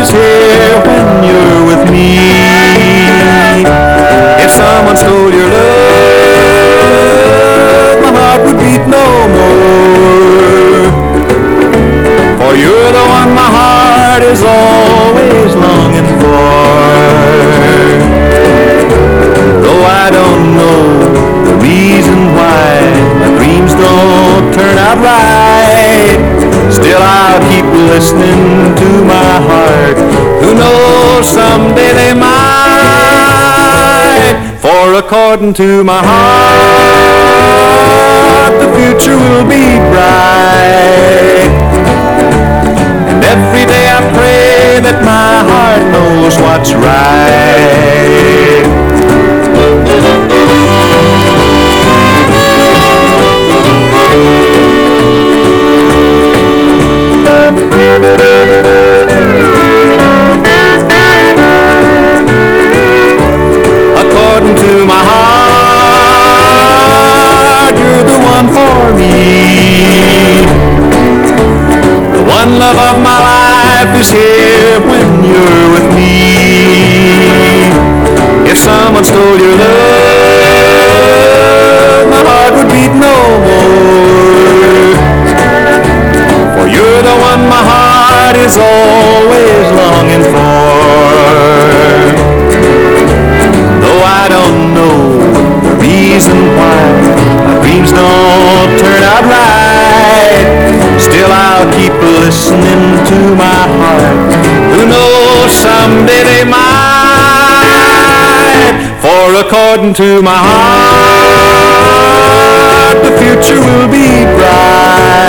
is here when you're with me. If someone stole your love, my heart would beat no more. For you're the one my heart is always longing for. Though I don't know the reason why my dreams don't turn out right, still I'll keep listening to my heart. Who knows, someday they might. For according to my heart, the future will be bright. And every day I pray that my heart knows what's right. According to my heart, you're the one for me. The one love of my life is here when you're with me. If someone stole your love, my heart would beat no more. For you're the one my heart is always longing for. Though I don't know the reason why my dreams don't turn out right, still I'll keep listening to my heart. Who knows, someday they might. For according to my heart, the future will be bright.